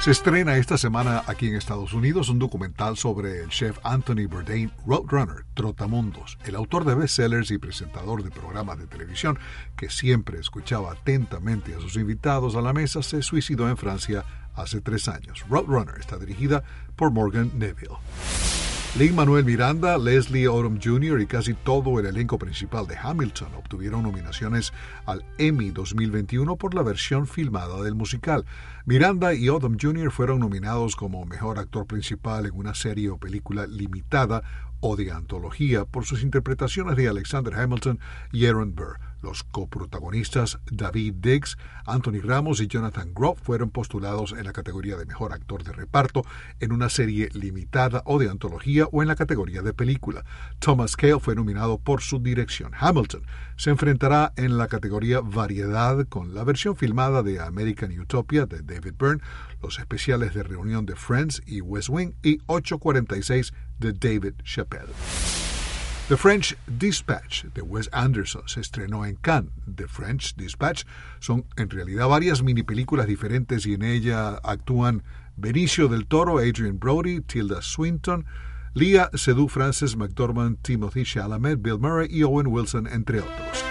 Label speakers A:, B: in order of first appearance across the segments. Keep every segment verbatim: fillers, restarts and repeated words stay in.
A: Se estrena esta semana aquí en Estados Unidos un documental sobre el chef Anthony Bourdain, Roadrunner, Trotamundos, el autor de bestsellers y presentador de programas de televisión que siempre escuchaba atentamente a sus invitados a la mesa. Se suicidó en Francia hace tres años. Roadrunner está dirigida por Morgan Neville. Lin-Manuel Miranda, Leslie Odom junior y casi todo el elenco principal de Hamilton obtuvieron nominaciones al Emmy dos mil veintiuno por la versión filmada del musical. Miranda y Odom junior fueron nominados como mejor actor principal en una serie o película limitada o de antología por sus interpretaciones de Alexander Hamilton y Aaron Burr. Los coprotagonistas David Diggs, Anthony Ramos y Jonathan Groff fueron postulados en la categoría de mejor actor de reparto en una serie limitada o de antología o en la categoría de película. Thomas Kail fue nominado por su dirección. Hamilton se enfrentará en la categoría variedad con la versión filmada de American Utopia de David Byrne, los especiales de reunión de Friends y West Wing y ocho cuarenta y seis de David Chappelle. The French Dispatch de Wes Anderson se estrenó en Cannes. The French Dispatch son en realidad varias mini películas diferentes y en ella actúan Benicio del Toro, Adrian Brody, Tilda Swinton, Léa Seydoux, Frances McDormand, Timothée Chalamet, Bill Murray y Owen Wilson, entre otros.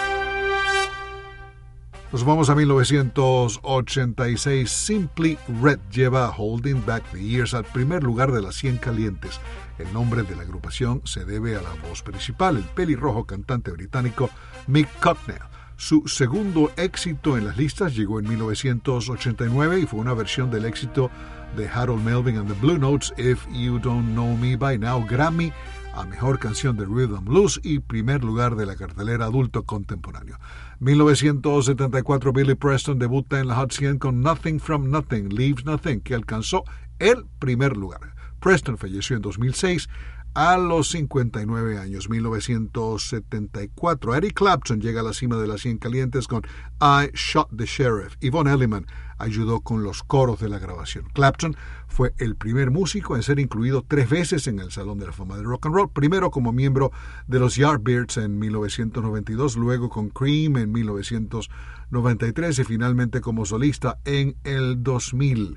A: Nos vamos a mil novecientos ochenta y seis. Simply Red lleva Holding Back the Years al primer lugar de las cien calientes. El nombre de la agrupación se debe a la voz principal, el pelirrojo cantante británico Mick Hucknall. Su segundo éxito en las listas llegó en mil novecientos ochenta y nueve y fue una versión del éxito de Harold Melvin and the Blue Notes, If You Don't Know Me By Now, Grammy a Mejor Canción de Rhythm Blues y primer lugar de la cartelera adulto contemporáneo. mil novecientos setenta y cuatro, Billy Preston debuta en la Hot cien con Nothing From Nothing, Leaves Nothing, que alcanzó el primer lugar. Preston falleció en dos mil seis a los cincuenta y nueve años. mil novecientos setenta y cuatro, Eric Clapton llega a la cima de las cien calientes con I Shot the Sheriff. Yvonne Elliman ayudó con los coros de la grabación. Clapton fue el primer músico en ser incluido tres veces en el Salón de la Fama del Rock and Roll, primero como miembro de los Yardbirds en mil novecientos noventa y dos, luego con Cream en mil novecientos noventa y tres y finalmente como solista en el dos mil.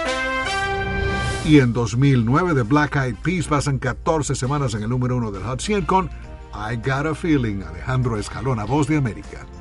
A: Y en dos mil nueve, The Black Eyed Peas pasan catorce semanas en el número uno del Hot cien con I Got a Feeling, Alejandro Escalona, Voz de América.